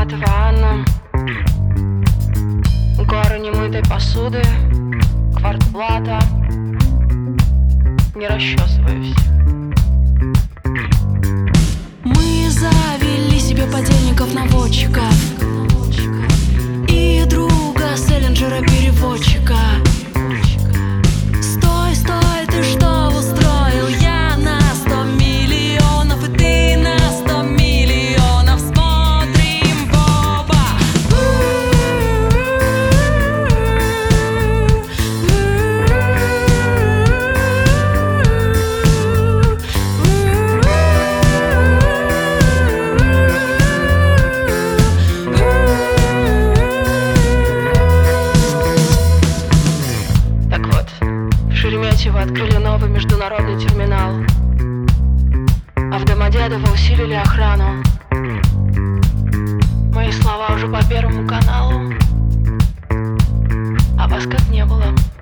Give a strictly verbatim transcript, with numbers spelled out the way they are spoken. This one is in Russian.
Довлатова Анна. Горы немытой посуды, квартплата. Не расчесываюсь. Мы завели себе подельников-наводчиков и друга селлинджера-переводчика. Стой, стой, ты что устроил? Я на сто миллионов, и ты на сто миллионов. Смотрим в оба. Так вот, в Шереметьево открыли новый международный терминал, а в Домодедово усилили охрану. Мои слова уже по Первому каналу, а вас как не было.